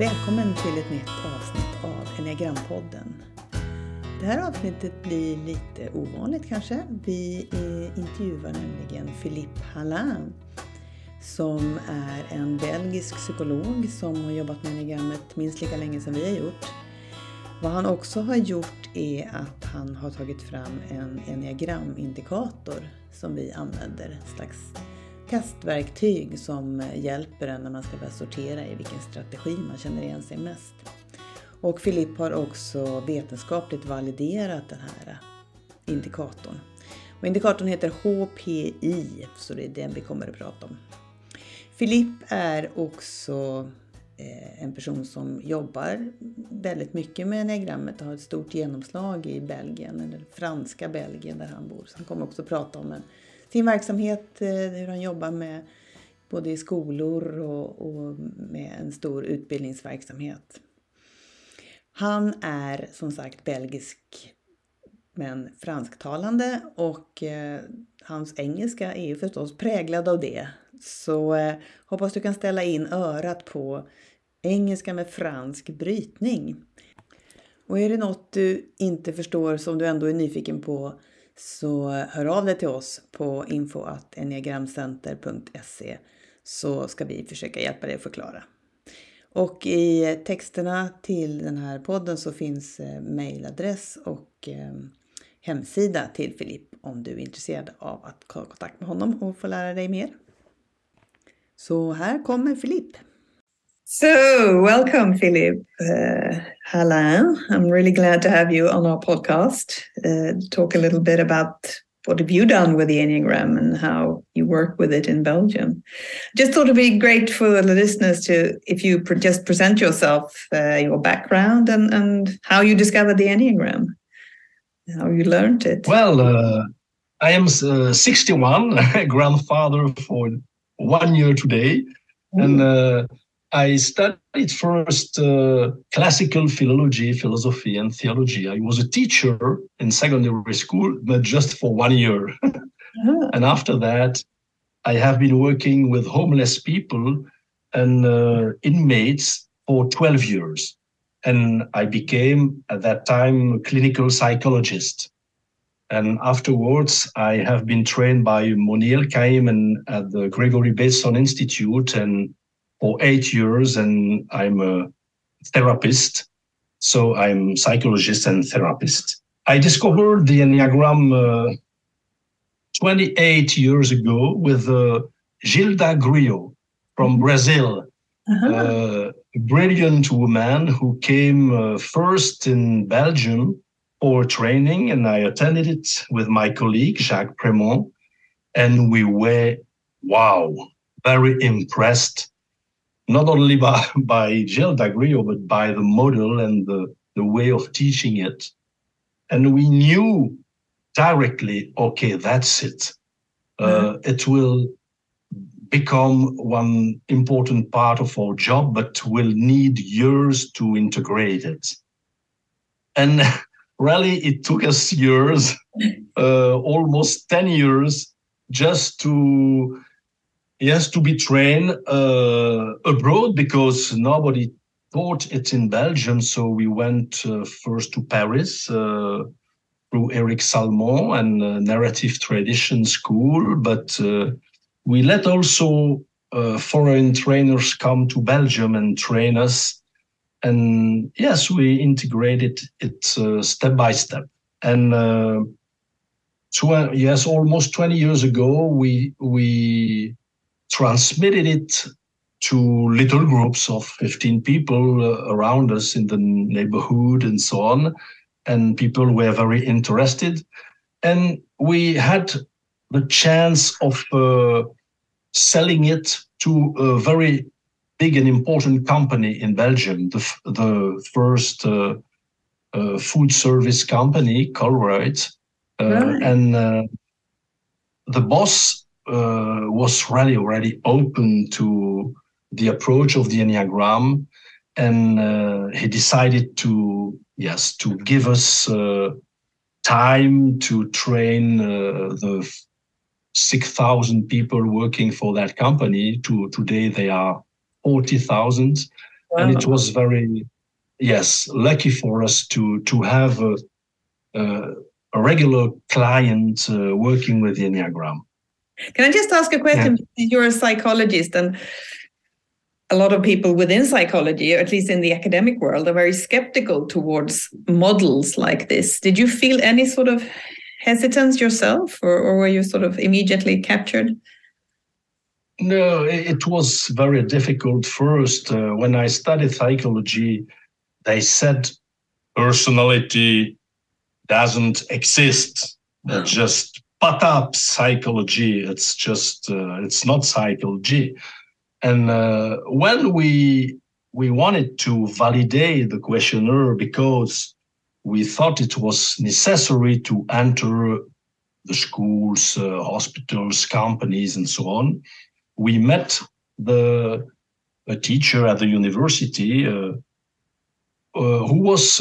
Välkommen till ett nytt avsnitt av Enneagrampodden. Det här avsnittet blir lite ovanligt kanske. Vi intervjuar nämligen Philippe Halin som är en belgisk psykolog som har jobbat med enneagrammet minst lika länge som vi har gjort. Vad han också har gjort är att han har tagit fram en enneagramindikator som vi använder, ett slags kastverktyg som hjälper en när man ska börja sortera i vilken strategi man känner igen sig mest. Och Philippe har också vetenskapligt validerat den här indikatorn. Och indikatorn heter HPI, så det är den vi kommer att prata om. Philippe är också en person som jobbar väldigt mycket med enneagrammet och har ett stort genomslag i Belgien, eller franska Belgien där han bor. Så han kommer också prata om sin verksamhet, hur han jobbar med både i skolor och med en stor utbildningsverksamhet. Han är som sagt belgisk men fransktalande och hans engelska är ju förstås präglad av det. Så hoppas du kan ställa in örat på engelska med fransk brytning. Och är det något du inte förstår som du ändå är nyfiken på, så hör av dig till oss på info@enneagramcenter.se så ska vi försöka hjälpa dig att förklara. Och i texterna till den här podden så finns mejladress och hemsida till Philippe om du är intresserad av att ta kontakt med honom och få lära dig mer. Så här kommer Philippe. So, welcome Philippe Halin. I'm really glad to have you on our podcast. Talk a little bit about what have you done with the Enneagram and how you work with it in Belgium. Just thought it'd be great for the listeners to, if you just present yourself, your background and how you discovered the Enneagram, how you learned it. Well, I am 61, grandfather for 1 year today. Ooh. And I studied first classical philosophy and theology. I was a teacher in secondary school, but just for 1 year. And after that, I have been working with homeless people and inmates for 12 years. And I became, at that time, a clinical psychologist. And afterwards, I have been trained by Moni Elkaim at the Gregory Bateson Institute and for 8 years, and I'm a therapist. So I'm psychologist and therapist. I discovered the Enneagram 28 years ago with Gilda Grillo from Brazil, a brilliant woman who came first in Belgium for training, and I attended it with my colleague, Jacques Prémont, and we were, very impressed. Not only by Gilda Grillo, but by the model and the way of teaching it. And we knew directly, okay, that's it. It will become one important part of our job, but we'll need years to integrate it. And really, it took us years, almost 10 years, just to be trained abroad because nobody taught it in Belgium. So we went first to Paris through Eric Salmon and Narrative Tradition School. But we let also foreign trainers come to Belgium and train us. And yes, we integrated it step by step. And almost 20 years ago, we transmitted it to little groups of 15 people around us in the neighborhood and so on. And people were very interested. And we had the chance of selling it to a very big and important company in Belgium, the first food service company, Colruyt. And the boss was really already open to the approach of the Enneagram, and he decided to give us time to train the 6,000 people working for that company. Today they are 40,000, Wow. And it was very, yes, lucky for us to have a regular client working with the Enneagram. Can I just ask a question? Yeah. You're a psychologist, and a lot of people within psychology, or at least in the academic world, are very skeptical towards models like this. Did you feel any sort of hesitance yourself, or were you sort of immediately captured? No, it was very difficult first. When I studied psychology, they said personality doesn't exist. Wow. Just put up psychology. It's just, it's not psychology. And when we wanted to validate the questionnaire because we thought it was necessary to enter the schools, hospitals, companies, and so on, we met a teacher at the university who was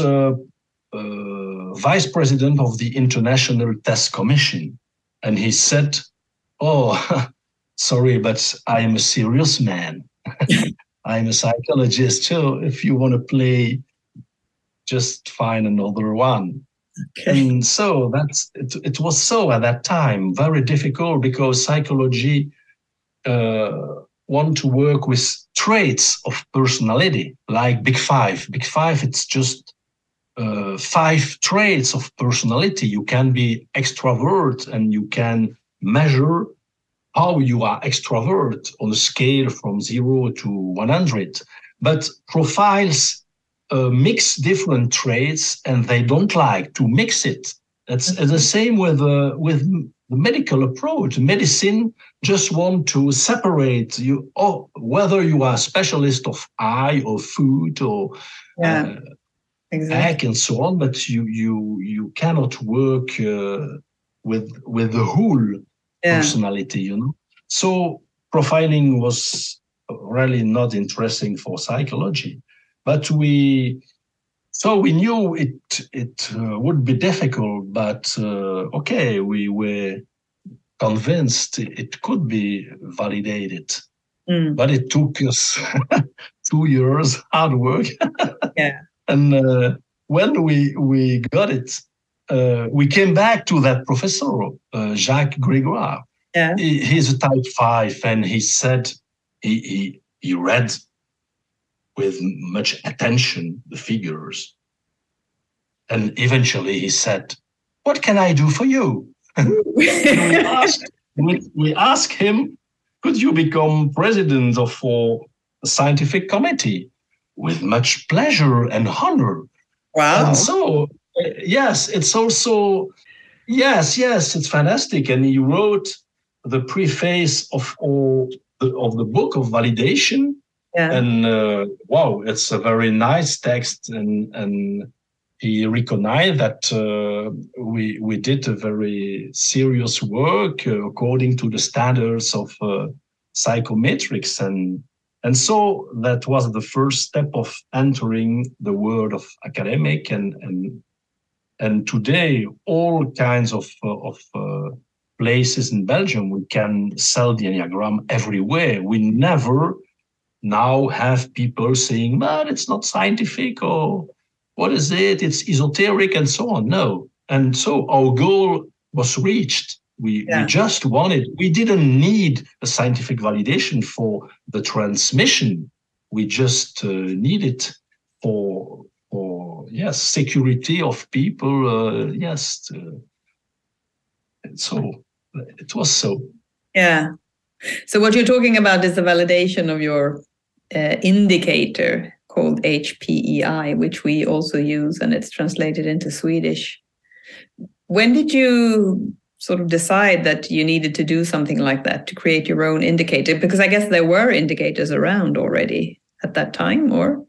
vice president of the International Test Commission. And he said, "Oh, sorry, but I am a serious man. I'm a psychologist. So if you want to play, just find another one." Okay. And so it was so at that time very difficult because psychology want to work with traits of personality, like Big Five. Big Five, it's just 5 traits of personality. You can be extrovert and you can measure how you are extrovert on a scale from 0 to 100. But profiles mix different traits and they don't like to mix it. It's the same with the medical approach. Medicine just want to separate you, whether you are a specialist of eye or food or back and so on, but you cannot work with the whole personality, you know. So profiling was really not interesting for psychology, but we knew it would be difficult, but okay, we were convinced it could be validated. But it took us 2 years hard work. And when we got it, we came back to that professor, Jacques Gregoire. He's a type 5, and he said he read with much attention the figures. And eventually he said, "What can I do for you?" we asked him, "Could you become president of our scientific committee?" With much pleasure and honor. Wow. And so, yes, it's also, yes, it's fantastic. And he wrote the preface of the book of validation. And wow, it's a very nice text. And he recognized that we did a very serious work according to the standards of psychometrics. And so that was the first step of entering the world of academic, and today all kinds of places in Belgium we can sell the Enneagram everywhere. We never now have people saying, "But it's not scientific," or "What is it? It's esoteric," and so on. No, and so our goal was reached. We just wanted, we didn't need a scientific validation for the transmission. We just needed for security of people. So it was so. Yeah. So what you're talking about is the validation of your indicator called HPEI, which we also use, and it's translated into Swedish. When did you sort of decide that you needed to do something like that, to create your own indicator? Because I guess there were indicators around already at that time, or?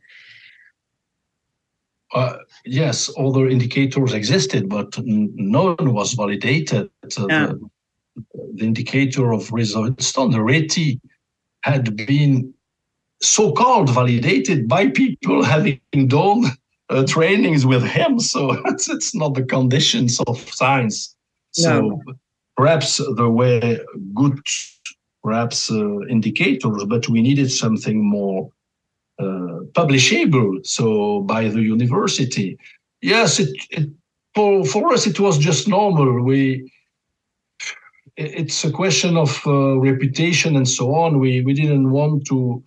Yes, other indicators existed, but none was validated. The indicator of Stone, the RETI, had been so-called validated by people having done trainings with him. So it's not the conditions of science. So perhaps there were good, indicators, but we needed something more publishable, so by the university. Yes, for us it was just normal. It's a question of reputation and so on. We didn't want to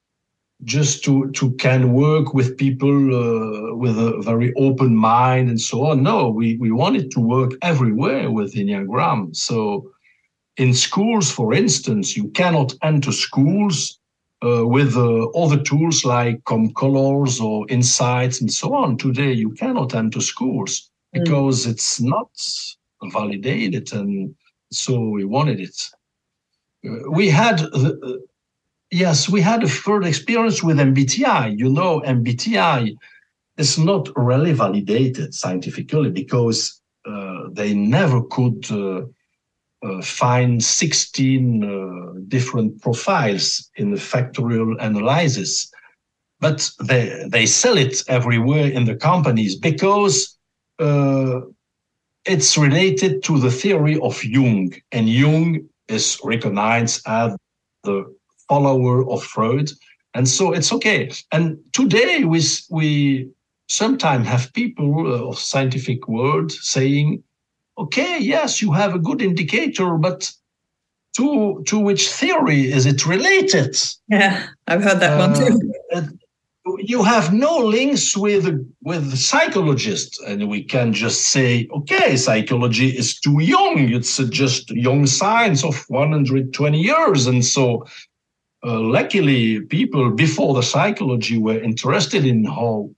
can work with people with a very open mind and so on. No, we wanted to work everywhere with Enneagram. So in schools, for instance, you cannot enter schools with other tools like colors or insights and so on. Today, you cannot enter schools because it's not validated, and so we wanted it. We had a further experience with MBTI. You know, MBTI is not really validated scientifically because they never could find 16 different profiles in the factorial analysis. But they sell it everywhere in the companies because it's related to the theory of Jung. And Jung is recognized as the follower of Freud. And so it's okay. And today we sometimes have people of scientific world saying, okay, yes, you have a good indicator, but to which theory is it related? Yeah, I've heard that one too. You have no links with psychologists, and we can just say, okay, psychology is too young. It's just young science of 120 years. And so luckily, people before the psychology were interested in how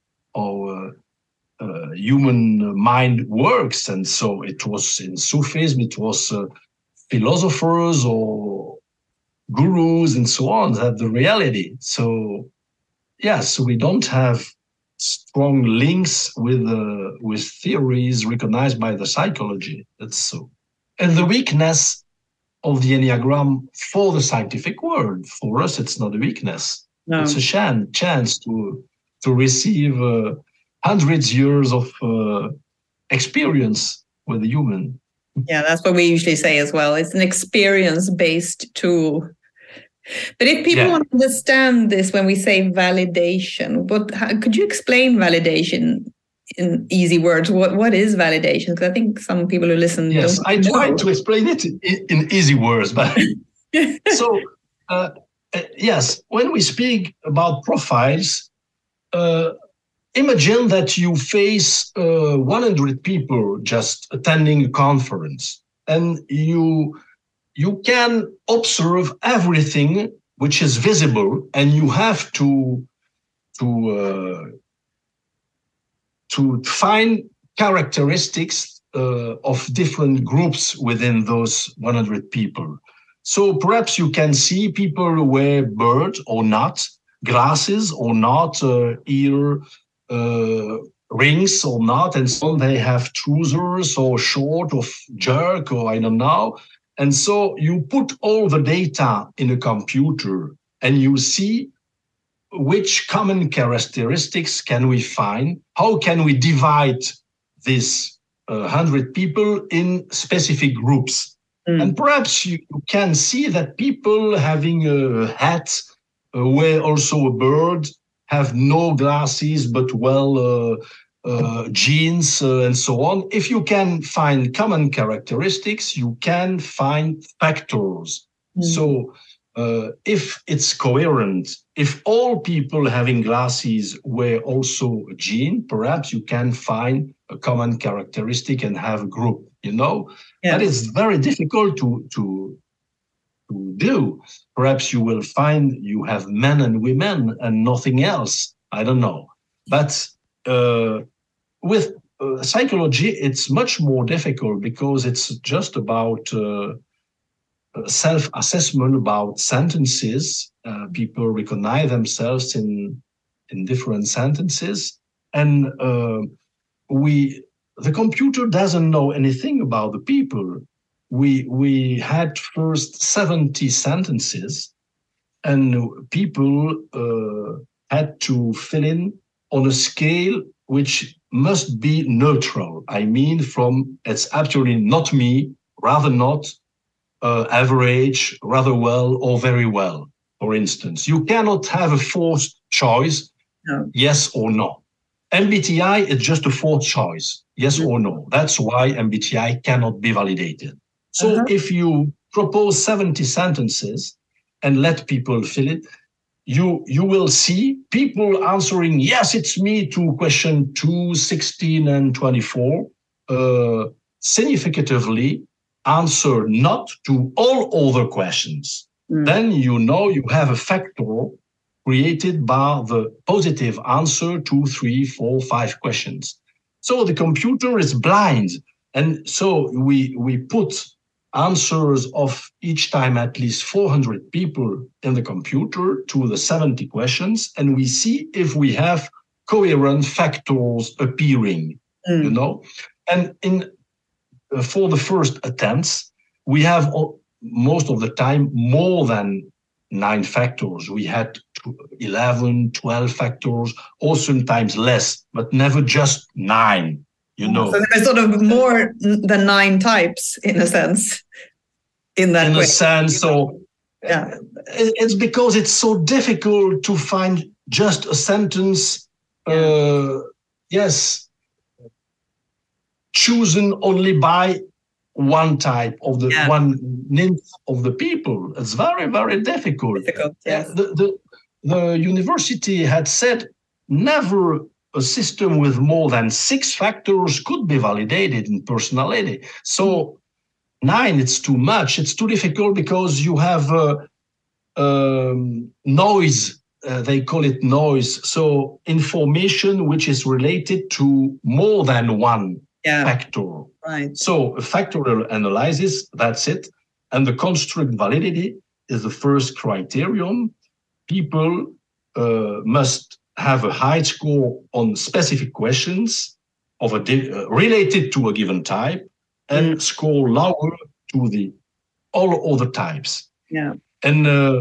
human mind works. And so it was in Sufism, it was philosophers or gurus and so on that the reality. So yes, we don't have strong links with theories recognized by the psychology. That's so. And the weakness of the Enneagram for the scientific world, for us, it's not a weakness. No. It's a chance to receive hundreds years of experience with the human. Yeah, that's what we usually say as well. It's an experience-based tool. But if people want to understand this when we say validation, could you explain validation in easy words? What is validation? Because I think some people who listen don't I tried to explain it in easy words. But so, yes, when we speak about profiles, imagine that you face 100 people just attending a conference, and you can observe everything which is visible, and you have to find characteristics of different groups within those 100 people. So perhaps you can see people who wear bird or not, glasses or not, ear rings or not, and so they have trousers or short or jerk or I don't know. And so you put all the data in a computer and you see which common characteristics can we find? How can we divide these 100 people in specific groups? And perhaps you can see that people having a hat, wear also a bird, have no glasses, but jeans and so on. If you can find common characteristics, you can find factors. So if it's coherent, if all people having glasses wear also a jean, perhaps you can find a common characteristic and have a group, you know? Yes. That is very difficult to do. Perhaps you will find you have men and women and nothing else. I don't know. But with psychology, it's much more difficult because it's just about self-assessment about sentences. People recognize themselves in different sentences. And the computer doesn't know anything about the people. We had first 70 sentences, and people had to fill in on a scale which must be neutral. I mean, from it's actually not me, rather not, average, rather well, or very well, for instance. You cannot have a forced choice, No. yes or no. MBTI is just a fourth choice, yes or no. That's why MBTI cannot be validated. So if you propose 70 sentences and let people fill it, you will see people answering, yes, it's me, to question 2, 16, and 24, significatively answer not to all other questions. Then you know you have a factor created by the positive answer 2, 3, 4, 5 questions. So the computer is blind. And so we put answers of each time at least 400 people in the computer to the 70 questions, and we see if we have coherent factors appearing, you know. And for the first attempts, we have most of the time more than 9 factors. We had 11, 12 factors, or sometimes less, but never just 9. You know, so there's sort of more than 9 types in a sense. In that way. In a sense, so it's because it's so difficult to find just a sentence, chosen only by one type of the one ninth of the people. It's very, very difficult. Yes. The university had said never a system with more than 6 factors could be validated in personality. So 9, it's too much. It's too difficult because you have noise. They call it noise. So information which is related to more than one factor. Right. So a factorial analysis, that's it. And the construct validity is the first criterion. People must have a high score on specific questions of related to a given type, and score lower to the all other types. Yeah. And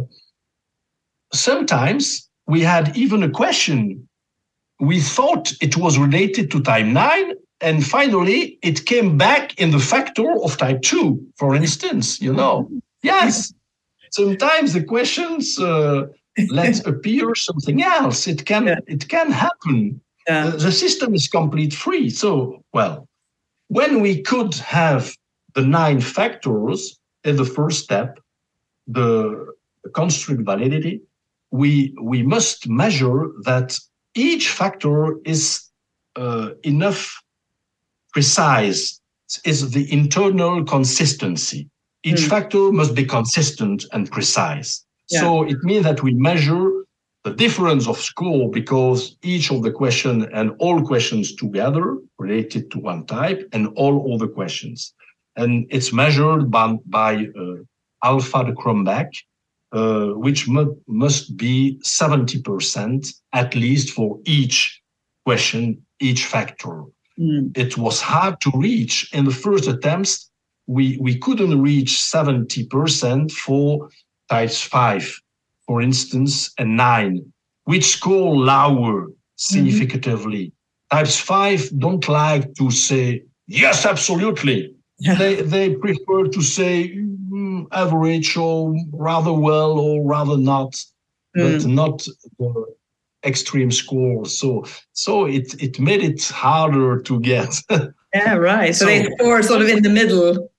sometimes we had even a question. We thought it was related to type 9, and finally it came back in the factor of type 2, for instance, you know. Yes. Sometimes the questions let appear something else. It can happen. Yeah. The system is complete free. So, well, when we could have the 9 factors in the first step, the construct validity, we must measure that each factor is enough precise, is the internal consistency. Each factor must be consistent and precise. Yeah. So it means that we measure the difference of score because each of the question and all questions together related to one type and all other questions. And it's measured by alpha de Cronbach, which must be 70% at least for each question, each factor. It was hard to reach in the first attempts. We couldn't reach 70% for types 5, for instance, and 9, which score lower significatively. Types 5 don't like to say, yes, absolutely. Yeah. They prefer to say average or rather well or rather not, but not the extreme score. So it made it harder to get. Yeah, right. So they score sort of in the middle.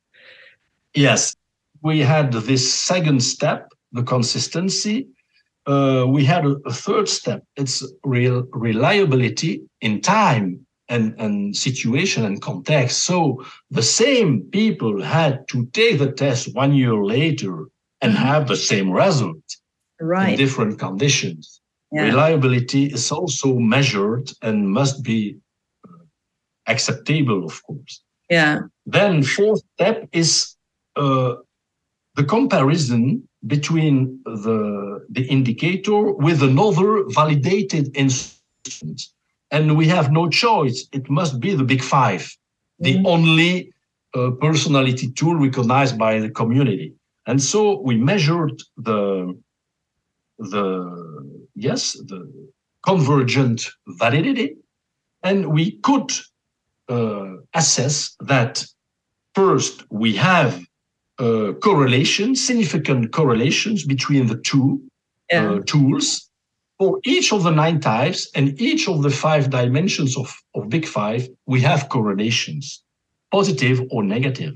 Yes. We had this second step, the consistency. We had a third step. It's reliability in time and situation and context. So the same people had to take the test 1 year later and have the same result in different conditions. Yeah. Reliability is also measured and must be acceptable, of course. Yeah. Then fourth step is the comparison between the indicator with another validated instrument. And we have no choice. It must be the Big 5, the only personality tool recognized by the community. And so we measured the convergent validity, and we could assess that first we have significant correlations between the two tools, for each of the 9 types and each of the 5 dimensions of Big Five, we have correlations, positive or negative.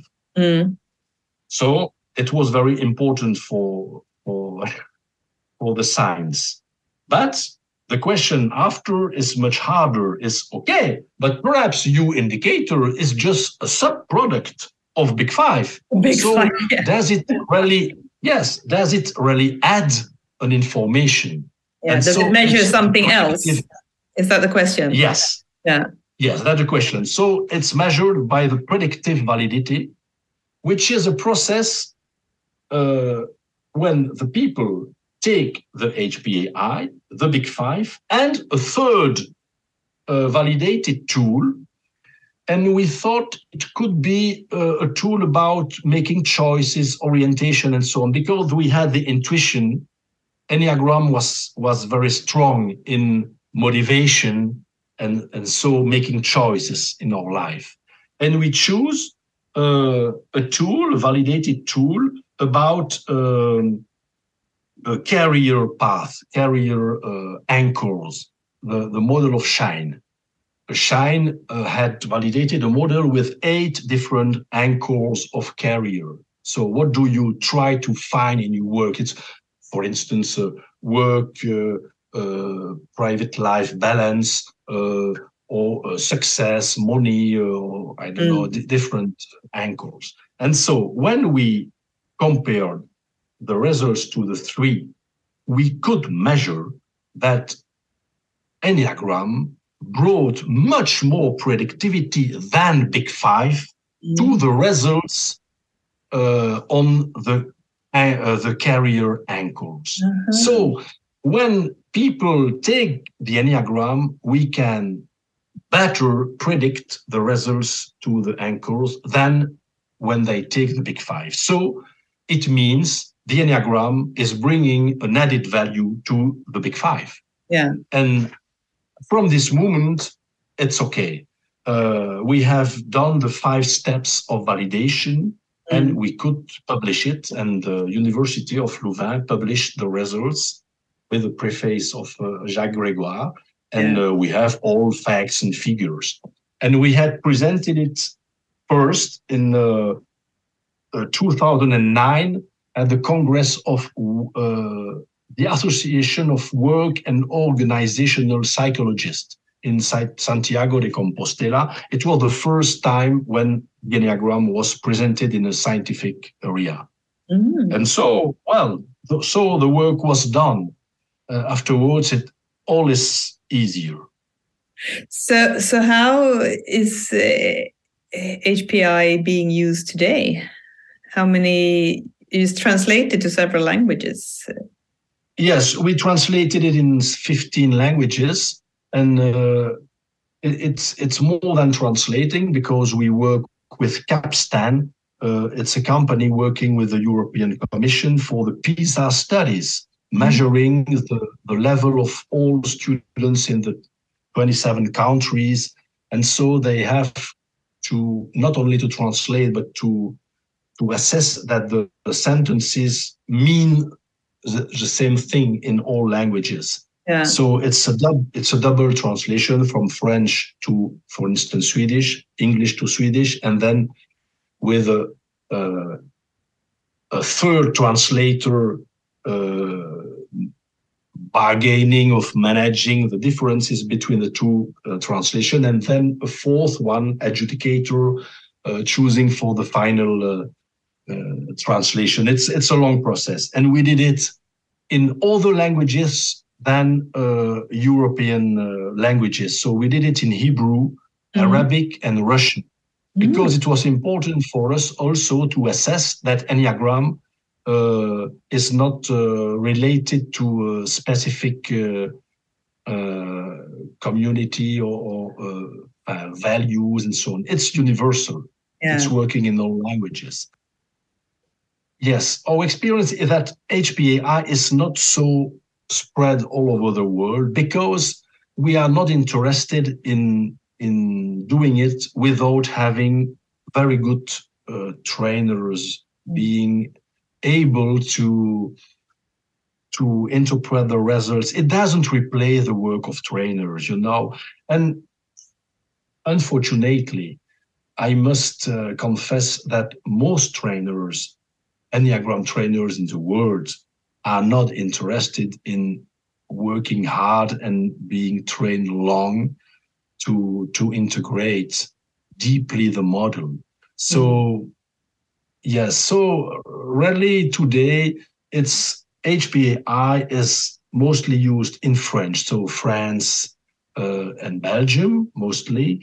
So it was very important for the science. But the question after is much harder, is okay, but perhaps U indicator is just a subproduct of Big Five. Five, yeah. Does it really add an information? Yeah, does it measure something else? Is that the question? Yes. Yeah. Yes, that's the question. So it's measured by the predictive validity, which is a process when the people take the HPAI, the Big Five, and a third validated tool. And we thought it could be a tool about making choices, orientation, and so on, because we had the intuition. Enneagram was very strong in motivation and so making choices in our life. And we choose a tool, a validated tool about career path, career anchors, the model of Shine. Shine had validated a model with 8 different anchors of career. So what do you try to find in your work? It's, for instance, work, private life balance, or success, money, or I don't know, different anchors. And so when we compared the results to the 3, we could measure that Enneagram brought much more productivity than Big Five to the results on the career anchors. So when people take the Enneagram, we can better predict the results to the anchors than when they take the Big Five. So it means the Enneagram is bringing an added value to the Big Five. Yeah. And from this moment, it's okay. We have done the 5 steps of validation, and we could publish it. And the University of Louvain published the results with the preface of Jacques Grégoire. And we have all facts and figures. And we had presented it first in 2009 at the Congress of the Association of Work and Organizational Psychologists in Santiago de Compostela. It was the first time when the Enneagram was presented in a scientific area. And so, so the work was done. Afterwards, it all is easier. So how is HPI being used today? How many is translated to several languages? Yes, we translated it in 15 languages, and it's more than translating, because we work with Capstan. It's a company working with the European Commission for the PISA studies, measuring the level of all students in the 27 countries. And so they have to not only to translate, but to assess that the sentences mean the same thing in all languages. Yeah. So it's a double translation from French to, for instance, Swedish, English to Swedish, and then with a third translator bargaining of managing the differences between the 2 translation, and then a fourth one, adjudicator, choosing for the final translation. It's a long process, and we did it in other languages than European languages. So we did it in Hebrew, Arabic, and Russian, because it was important for us also to assess that Enneagram is not related to a specific community or values and so on. It's universal. Yeah. It's working in all languages. Yes, our experience is that HPAI is not so spread all over the world, because we are not interested in doing it without having very good trainers being able to to interpret the results. It doesn't replace the work of trainers, And unfortunately, I must confess that most trainers, Enneagram trainers in the world, are not interested in working hard and being trained long to integrate deeply the model. So, yes, so really today it's HPAI is mostly used in French, so France and Belgium mostly.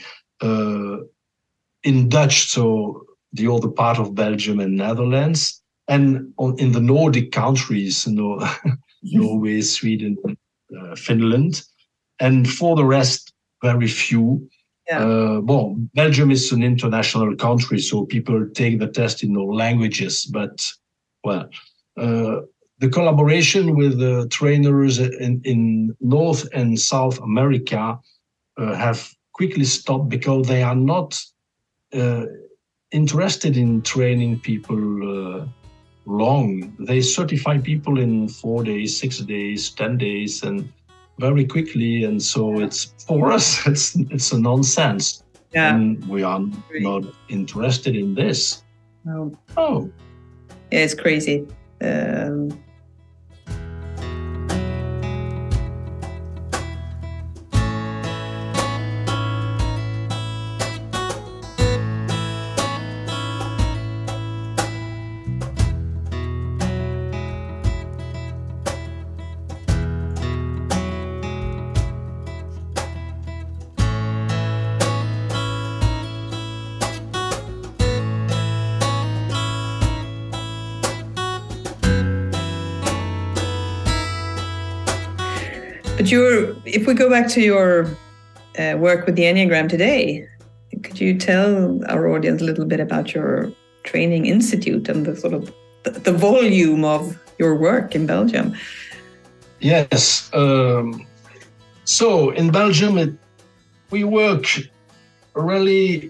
In Dutch, so the other part of Belgium and Netherlands, and in the Nordic countries, Norway, Sweden, Finland, and for the rest, very few. Yeah. Belgium is an international country, so people take the test in all languages. But, the collaboration with the trainers in North and South America have quickly stopped because they are not interested in training people long. They certify people in 4 days, 6 days, 10 days, and very quickly. And so it's for us, it's a nonsense. Yeah. And we are not interested in this. Oh. Yeah, it's crazy. But if we go back to your work with the Enneagram today, could you tell our audience a little bit about your training institute and the sort of the volume of your work in Belgium? Yes. So in Belgium, we work really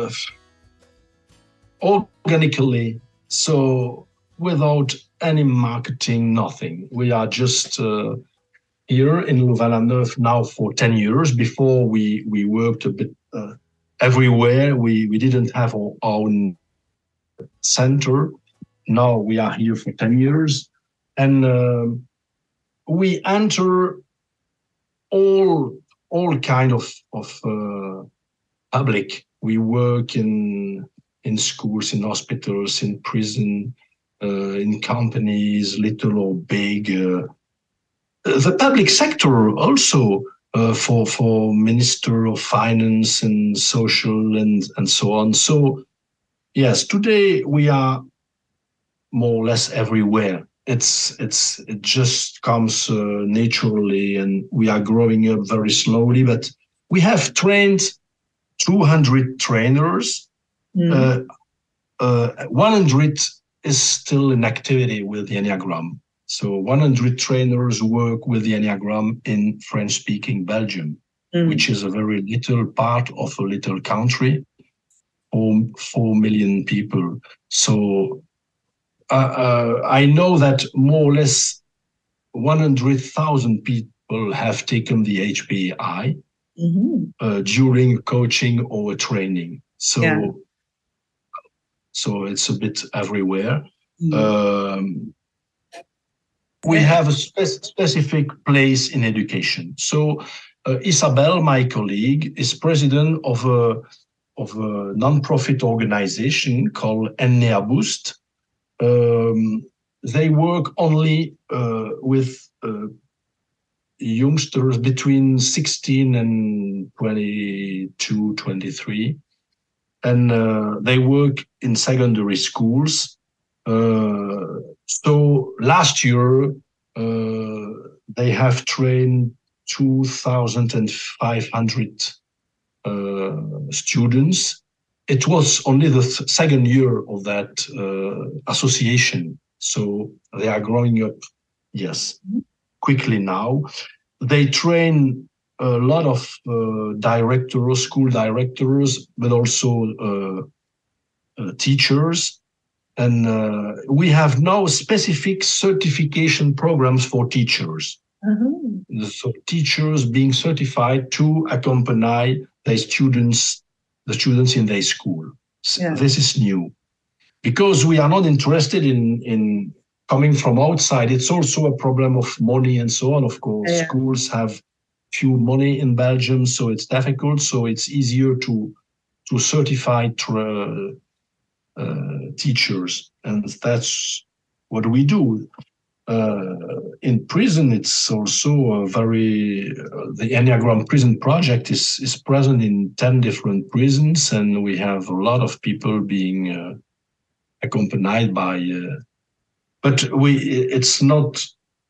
organically, so without any marketing, nothing. We are just here in Louvain-la-Neuve now for 10 years. Before we worked a bit everywhere. We didn't have our own center. Now we are here for 10 years. And we enter all kind of public. We work in schools, in hospitals, in prison, in companies, little or big. The public sector also, for Minister of Finance and Social and so on. So, yes, today we are more or less everywhere. It just comes naturally, and we are growing up very slowly. But we have trained 200 trainers. 100 is still in activity with the Enneagram. So 100 trainers work with the Enneagram in French-speaking Belgium, which is a very little part of a little country, 4 million people. So I know that more or less 100,000 people have taken the HPAI during coaching or training. So, so it's a bit everywhere. We have a specific place in education. So Isabel, my colleague, is president of a non-profit organization called Enneaboost. They work only with youngsters between 16 and 22, 23. And they work in secondary schools. So last year, they have trained 2,500 students. It was only the second year of that association. So they are growing up, quickly now. They train a lot of directors, school directors, but also teachers. And we have now specific certification programs for teachers. So teachers being certified to accompany the students in their school. This is new. Because we are not interested in coming from outside. It's also a problem of money and so on. Of course, schools have few money in Belgium, so it's difficult. So it's easier to certify teachers, and that's what we do. In prison, it's also the Enneagram Prison Project is present in 10 different prisons, and we have a lot of people being accompanied by, but it's not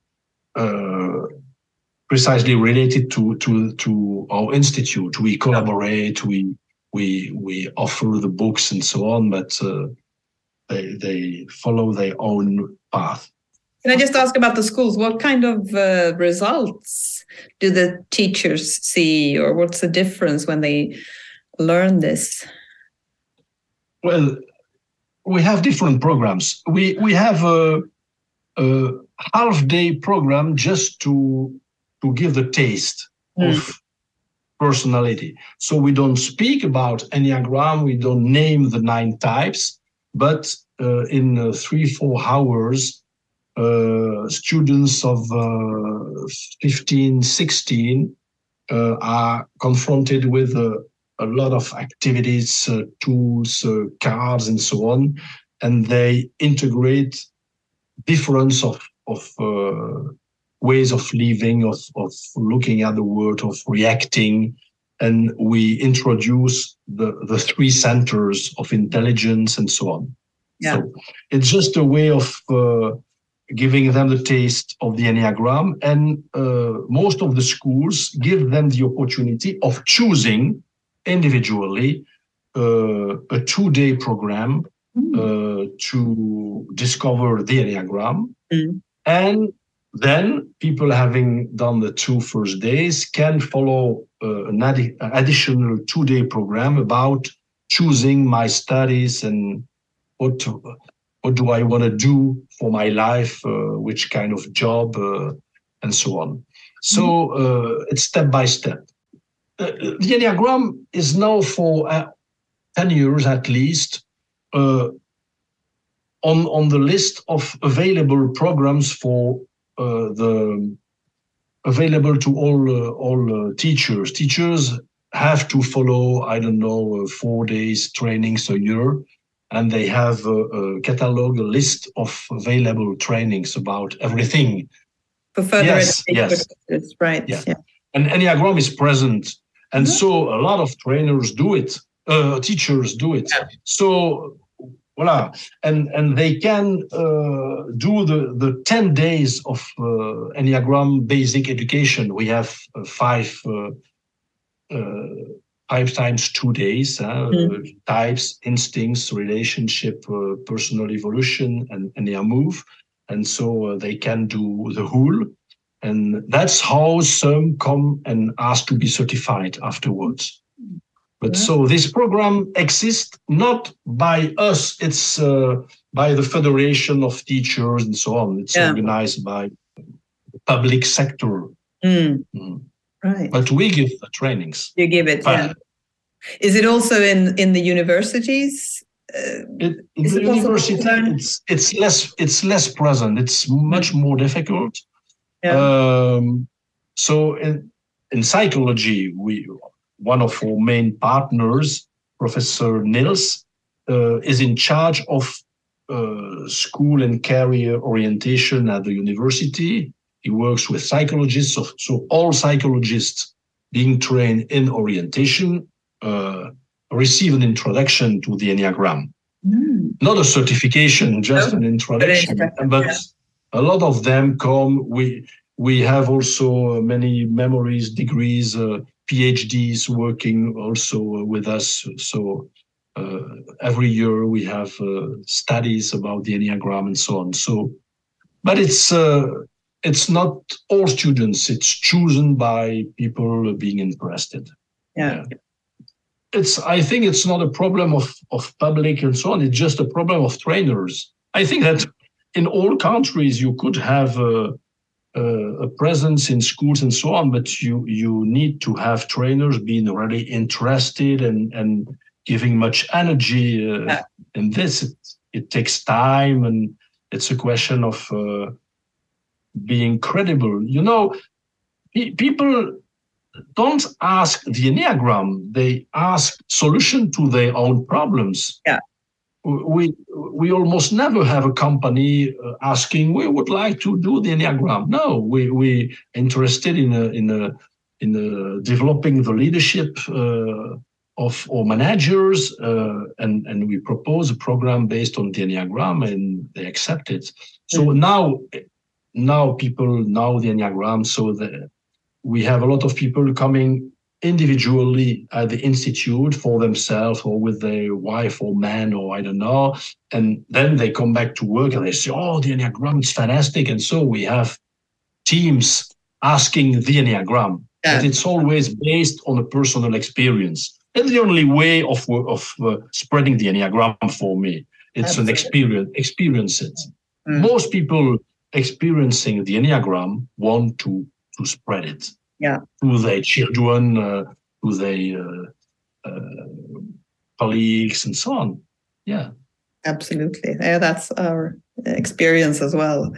precisely related to our institute. We collaborate, we offer the books and so on, but they follow their own path. Can I just ask about the schools? What kind of results do the teachers see, or what's the difference when they learn this? Well, we have different programs. We have a half-day program just to give the taste of personality. So we don't speak about Enneagram, we don't name the 9 types, but in 3-4 hours, students of 15, 16 are confronted with a lot of activities, tools, cards, and so on, and they integrate difference of ways of living, of looking at the world, of reacting, and we introduce the 3 centers of intelligence and so on. So it's just a way of giving them the taste of the Enneagram, and most of the schools give them the opportunity of choosing individually a 2-day program to discover the Enneagram. And then people having done the 2 first days can follow an additional 2-day program about choosing my studies and what do I want to do for my life, which kind of job, and so on. So it's step by step. The Enneagram is now for 10 years at least on the list of available programs for available to all teachers. Teachers have to follow, 4 days trainings a year, and they have a catalog, a list of available trainings about everything. For further education, right? Yeah. And Enneagram is present, and so a lot of trainers do it. Teachers do it. So voila, and they can do the 10 days of Enneagram basic education. We have 5 times 2 days, types, instincts, relationship, personal evolution, and Enneamove. And so they can do the whole. And that's how some come and ask to be certified afterwards. But so this program exists not by us, it's by the Federation of Teachers and so on. It's organized by the public sector. Right. But we give the trainings. You give it, Is it also in the universities? In the university, it's less present. It's much more difficult. So in psychology, one of our main partners, Professor Nils, is in charge of school and career orientation at the university. He works with psychologists, so all psychologists being trained in orientation receive an introduction to the Enneagram. Not a certification, just an introduction. But a lot of them come. We have also many memories, degrees, PhDs working also with us. So every year we have studies about the Enneagram and so on. So, but it's not all students. It's chosen by people being interested. Yeah. I think it's not a problem of public and so on. It's just a problem of trainers. I think that in all countries you could have a presence in schools and so on, but you need to have trainers being really interested and giving much energy in this. It takes time, and it's a question of being credible. People don't ask the Enneagram, they ask solution to their own problems. Yeah. We almost never have a company asking, we would like to do the Enneagram. No, we interested in developing the leadership of our managers, and we propose a program based on the Enneagram, and they accept it. So now people know the Enneagram, so that we have a lot of people coming individually at the institute for themselves or with their wife or man or I don't know, and then they come back to work and they say, oh, the Enneagram is fantastic, and so we have teams asking the Enneagram. But it's always based on a personal experience. It's the only way of spreading the Enneagram for me. It's Absolutely. An experience it. Most people experiencing the Enneagram want to spread it to their children, to their colleagues, and so on. Yeah, absolutely. Yeah, that's our experience as well.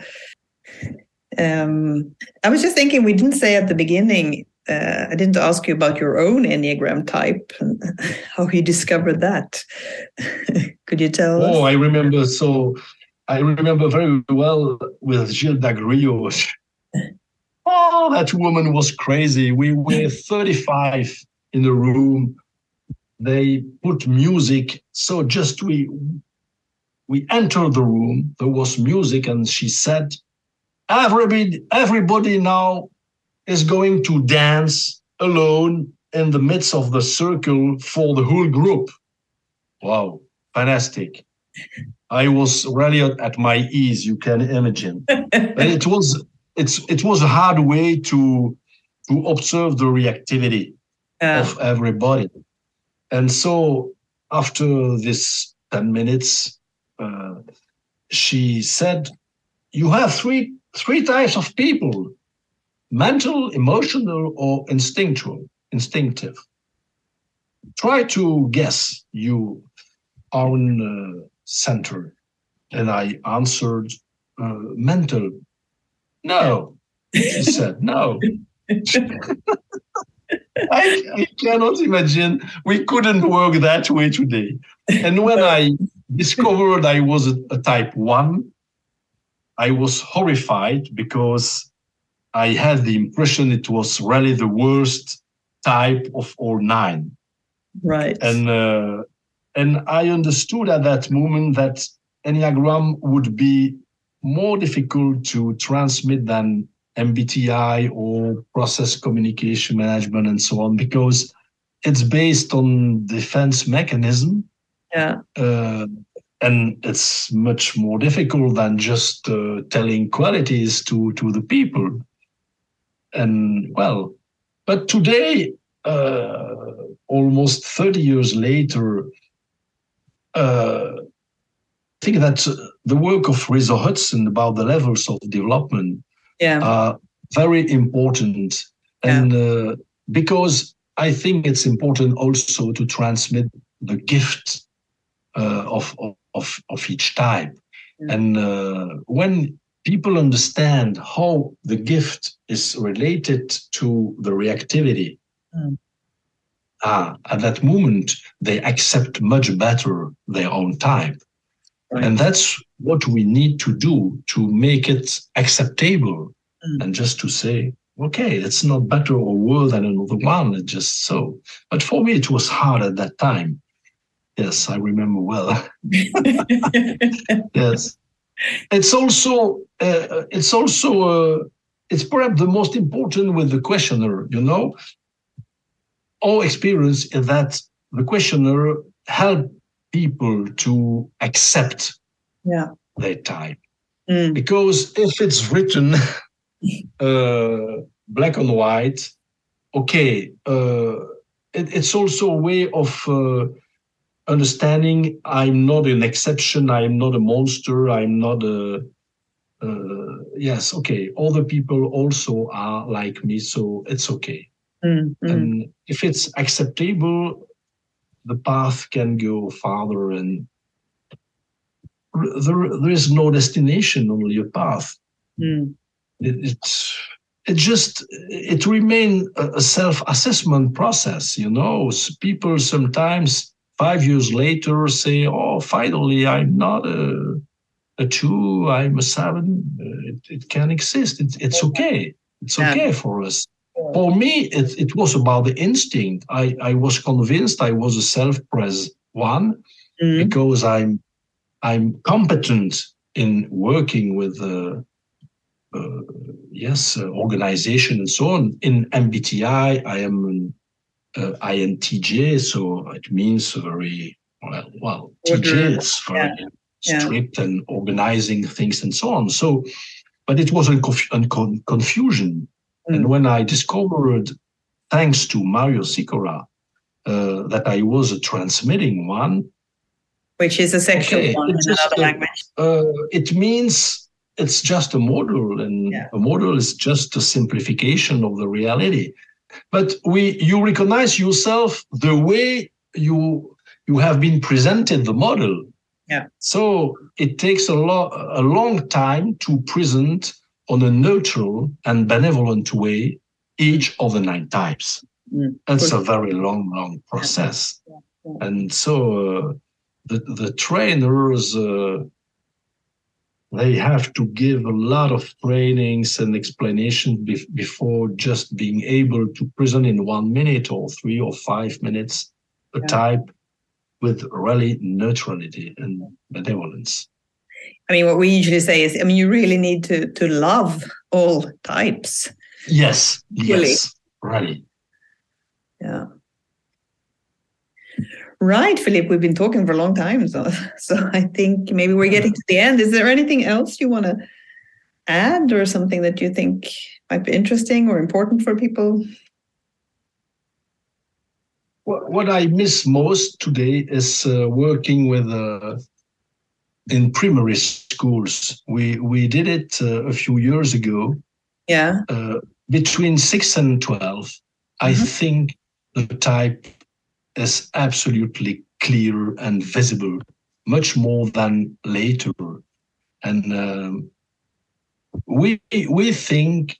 I was just thinking, we didn't say at the beginning. I didn't ask you about your own Enneagram type and how you discovered that. Could you tell us? Oh, I remember very well with Gilles Dagrio. Oh, that woman was crazy. We were 35 in the room. They put music. So just we entered the room. There was music, and she said, everybody now is going to dance alone in the midst of the circle for the whole group. Wow, fantastic. I was really at my ease, you can imagine. It was a hard way to observe the reactivity of everybody. And so after this 10 minutes, she said, you have three types of people: mental, emotional, or instinctive. Try to guess you own center. And I answered, mental. No, she said, no. I cannot imagine. We couldn't work that way today. And when I discovered I was a type 1, I was horrified because I had the impression it was really the worst type of all 9. Right. And I understood at that moment that Enneagram would be more difficult to transmit than MBTI or process communication management and so on, because it's based on defense mechanism. Yeah. And it's much more difficult than just telling qualities to the people. And well, but today, almost 30 years later, I think that the work of Riso Hudson about the levels of development are very important. And because I think it's important also to transmit the gift of each type. And when people understand how the gift is related to the reactivity, at that moment, they accept much better their own type. Right. And that's what we need to do to make it acceptable, and just to say, okay, it's not better or worse than another one, it's just so. But for me, it was hard at that time. Yes, I remember well. Yes. It's also, it's perhaps the most important with the questionnaire, Our experience is that the questionnaire helps people to accept their type. Because if it's written black and white, okay, it's also a way of understanding I'm not an exception, I'm not a monster, I'm not a... yes, okay, other people also are like me, so it's okay. And if it's acceptable, the path can go farther, and there is no destination, only a path. It remains a self-assessment process, you know. People sometimes 5 years later say, oh, finally, I'm not a 2, I'm a 7. It can exist. It's okay. It's okay for us. For me, it was about the instinct. I was convinced I was a self-pres one because I'm competent in working with organization and so on. In MBTI, I am an INTJ, so it means very well. TJ is very strict and organizing things and so on. So, but it was a confusion. And when I discovered, thanks to Mario Sikora, that I was a transmitting one, which is a sexual one in another language. It means it's just a model, and a model is just a simplification of the reality. But you recognize yourself the way you have been presented the model. Yeah. So it takes a long time to present on a neutral and benevolent way each of the 9 types. That's a very long process. And so the trainers, they have to give a lot of trainings and explanations before just being able to present in 1 minute or 3 or 5 minutes a type with really neutrality and benevolence. I mean, what we usually say is, you really need to love all types. Yes, really. Yeah. Right, Philippe, we've been talking for a long time, so I think maybe we're getting to the end. Is there anything else you want to add, or something that you think might be interesting or important for people? What I miss most today is working with in primary schools. We did it a few years ago. Yeah. Between 6 and 12, I think the type is absolutely clear and visible, much more than later. And we think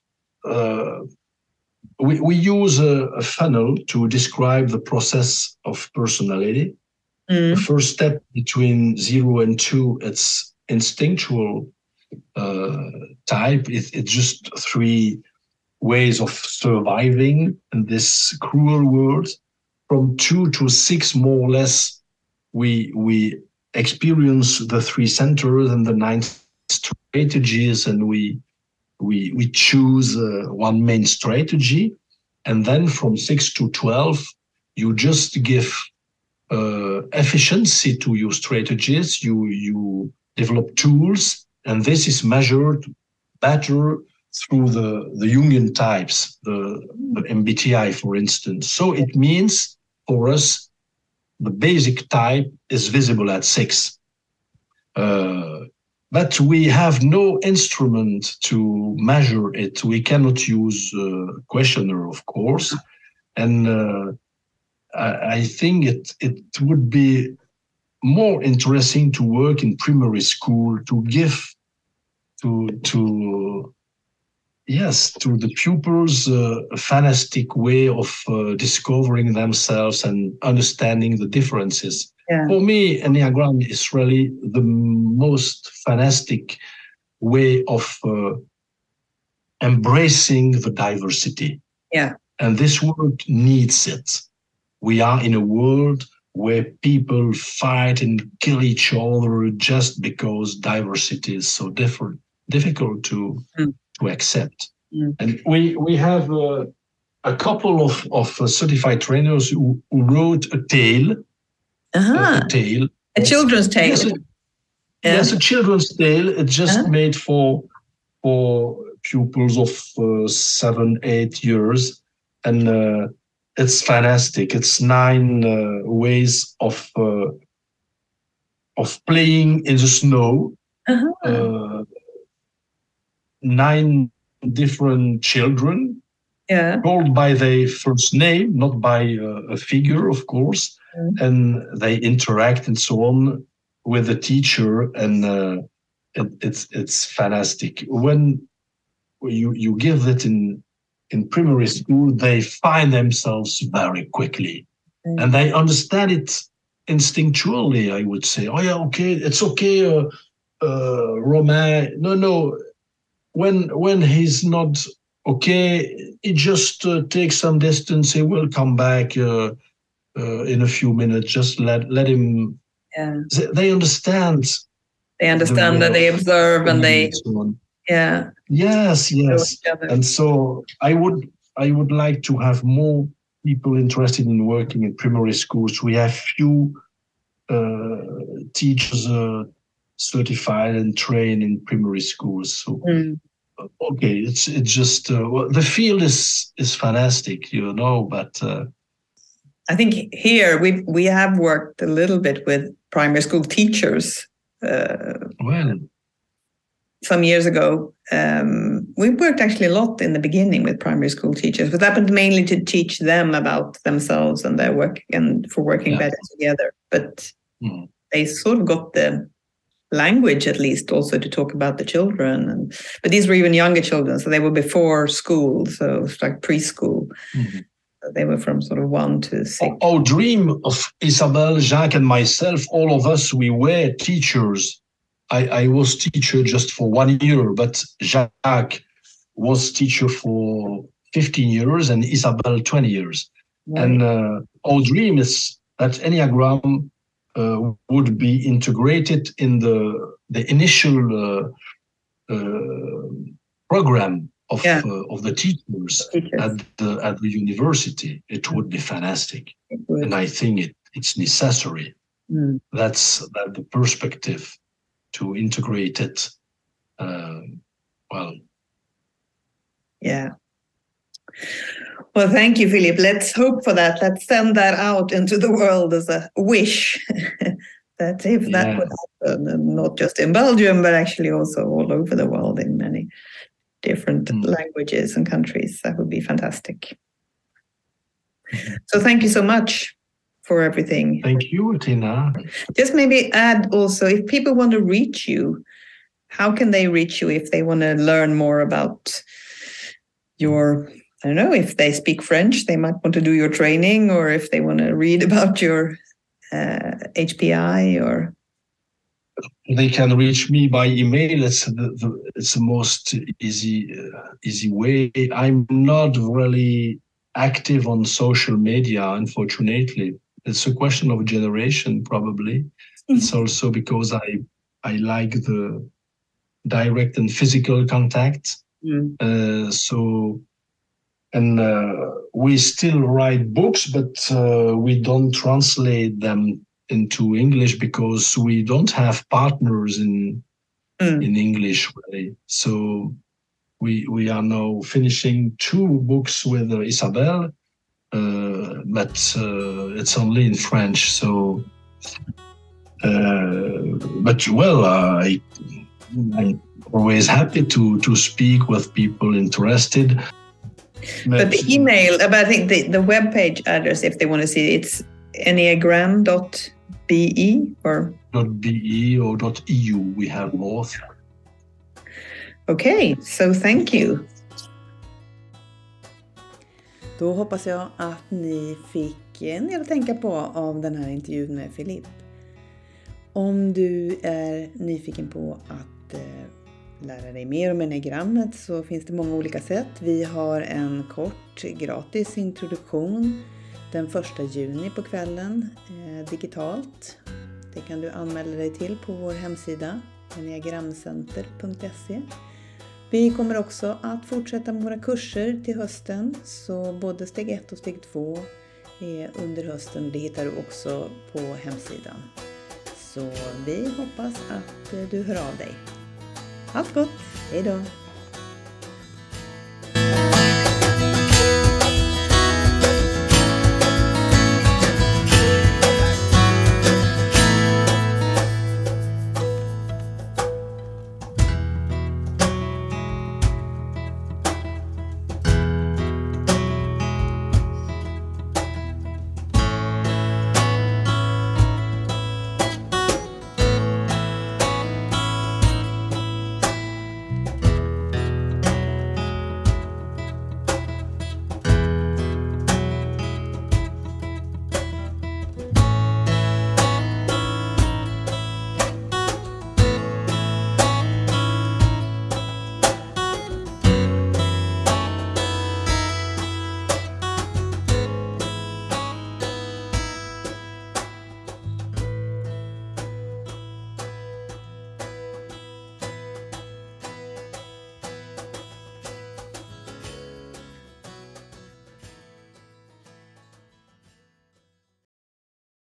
we use a funnel to describe the process of personality. The first step between 0 and 2, it's instinctual type. It's just 3 ways of surviving in this cruel world. From 2 to 6, more or less, we experience the 3 centers and the 9 strategies, and we choose one main strategy. And then from 6 to 12, you just give efficiency to your strategies. You develop tools, and this is measured better through the Jungian types, the MBTI, for instance. So it means for us, the basic type is visible at 6. But we have no instrument to measure it. We cannot use a questionnaire, of course. And I think it would be more interesting to work in primary school to give to the pupils a fantastic way of discovering themselves and understanding the differences. Yeah. For me, Enneagram is really the most fantastic way of embracing the diversity. Yeah. And this world needs it. We are in a world where people fight and kill each other just because diversity is so difficult to accept. And we have a couple of certified trainers who wrote a tale. A children's tale. Yes, a children's tale. It's just made for pupils of 7, 8 years. And it's fantastic. It's 9 ways of playing in the snow. 9 different children, called by their first name, not by a figure, of course, and they interact and so on with the teacher, and it's fantastic. When you give it in primary school, they find themselves very quickly, and they understand it instinctually. I would say, oh yeah, okay, it's okay, Romain. No. When he's not okay, he just takes some distance. He will come back in a few minutes. Just let him. Yeah. They understand. They understand that they observe and they. Yeah. Yes. And so I would like to have more people interested in working in primary schools. We have few teachers certified and trained in primary schools. So okay, it's just the field is fantastic, but I think here we have worked a little bit with primary school teachers. Some years ago, we worked actually a lot in the beginning with primary school teachers, but that was mainly to teach them about themselves and their work and for working better together. But they sort of got the language, at least, also to talk about the children. But these were even younger children, so they were before school, so it's like preschool. So they were from sort of 1 to 6. Our dream of Isabelle, Jacques, and myself, all of us, we were teachers. I was teacher just for 1 year, but Jacques was teacher for 15 years and Isabelle 20 years. Right. And our dream is that Enneagram would be integrated in the initial program of the teachers at the university. It would be fantastic, and I think it's necessary. That's the perspective to integrate it. Well, thank you, Philippe. Let's hope for that. Let's send that out into the world as a wish that if that would happen, and not just in Belgium, but actually also all over the world in many different languages and countries, that would be fantastic. So thank you so much for everything. Thank you, Tina. Just maybe add also, if people want to reach you, how can they reach you if they want to learn more about your, I don't know, if they speak French, they might want to do your training, or if they want to read about your HPI, or... They can reach me by email. It's the most easy way. I'm not really active on social media, unfortunately. It's a question of generation, probably. It's also because I like the direct and physical contact. We still write books, but we don't translate them into English because we don't have partners in English, really. So we are now finishing 2 books with Isabelle, but it's only in French. So, I'm always happy to speak with people interested. But the email, but I think the webpage address, if they want to see it, it's enneagram.be or .be or .eu. We have both. Okay, so thank you. Då hoppas jag att ni fick en del att tänka på av den här intervjun med Philippe. Om du är nyfiken på att lära dig mer om enneagrammet så finns det många olika sätt. Vi har en kort gratis introduktion den 1 juni på kvällen digitalt. Det kan du anmäla dig till på vår hemsida enneagramcenter.se. Vi kommer också att fortsätta med våra kurser till hösten, så både steg 1 och steg 2 är under hösten. Det hittar du också på hemsidan. Så vi hoppas att du hör av dig. Allt gott, hej då!